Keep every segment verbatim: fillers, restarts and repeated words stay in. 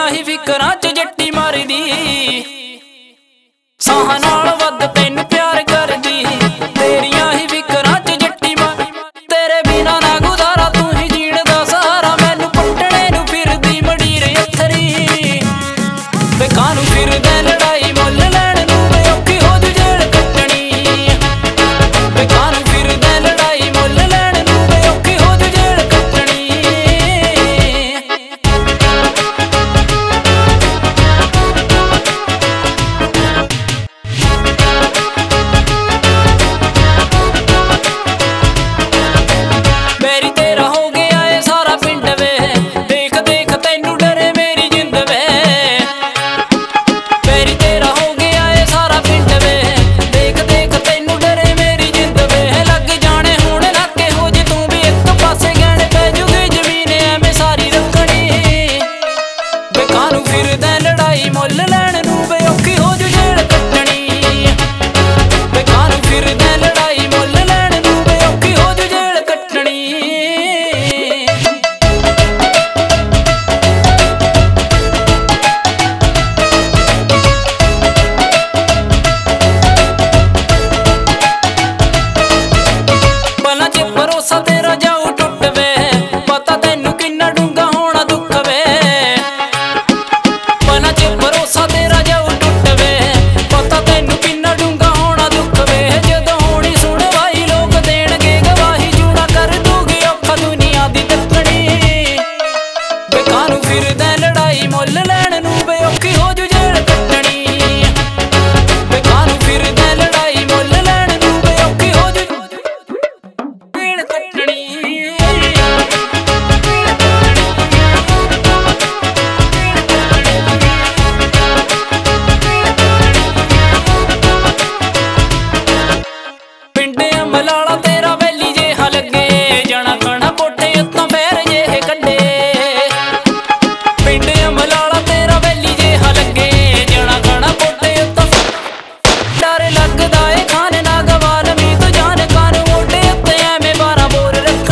ही फिकरां च जट्टी मारदी साहां नाल वध तैनूं प्यार करदी तेरियां ही फिकरां च जट्टी मार तेरे बिना ना गुजारा तू ही जीण दा सहारा मैनूं पट्टणे नूं फिरदी मडीर अथरी वे कानूं फिरदे लड़ाई मुल लैण नूं वे औखी हो जू जेल कट्टणी वे कानूं फिरदे लड़ाई मुल लैण नूं वे औखी हो जू जेल कट्टणी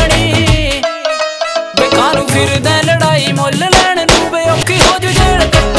फिरदे लड़ाई मुल लैण नूं वे औखी हो जू जेल